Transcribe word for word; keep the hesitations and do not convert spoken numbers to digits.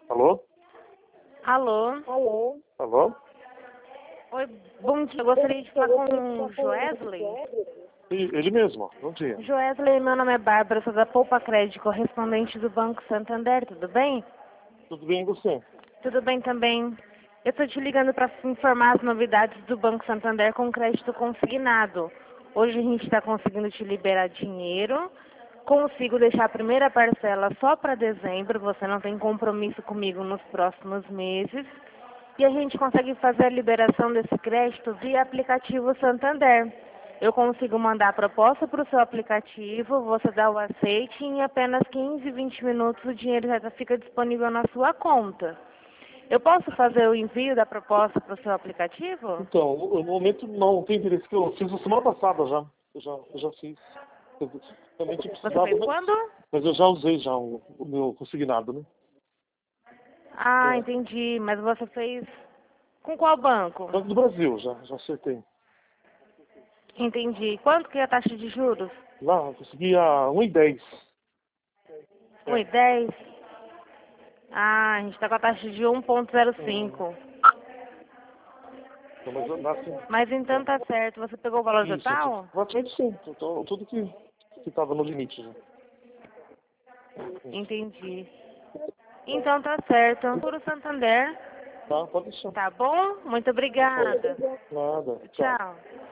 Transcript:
Alô? Alô? Alô? Alô? Oi, bom dia. Eu gostaria de falar com o Joesley. E- Ele mesmo, bom dia. Joesley, meu nome é Bárbara, sou da Poupa Crédito, correspondente do Banco Santander, tudo bem? Tudo bem e você? Tudo bem também. Eu estou te ligando para informar as novidades do Banco Santander com crédito consignado. Hoje a gente está conseguindo te liberar dinheiro. Consigo deixar a primeira parcela só para dezembro, você não tem compromisso comigo nos próximos meses. E a gente consegue fazer a liberação desse crédito via aplicativo Santander. Eu consigo mandar a proposta para o seu aplicativo, você dá o aceite e em apenas quinze, vinte minutos o dinheiro já fica disponível na sua conta. Eu posso fazer o envio da proposta para o seu aplicativo? Então, no momento não tem interesse que eu fiz na semana passada já. Eu já, eu já fiz. Eu realmente Você precisava, fez mas, quando? mas eu já usei já o, o meu consignado, né? Ah, É. entendi. Mas você fez com qual banco? Banco do Brasil, já, já acertei. Entendi. Quanto que é a taxa de juros? Lá, eu consegui a um e dez. um e dez? Ah, a gente está com a taxa de um ponto zero cinco. Então, mas eu- assim, Mas então tá certo. Você pegou o valor isso, total? praticamente sim. Tô- tudo que estava no limite já. Entendi. Então tá certo. Puro Santander. Tá, pode deixar. Tá bom? Muito obrigada. Nada, tchau. Tchau.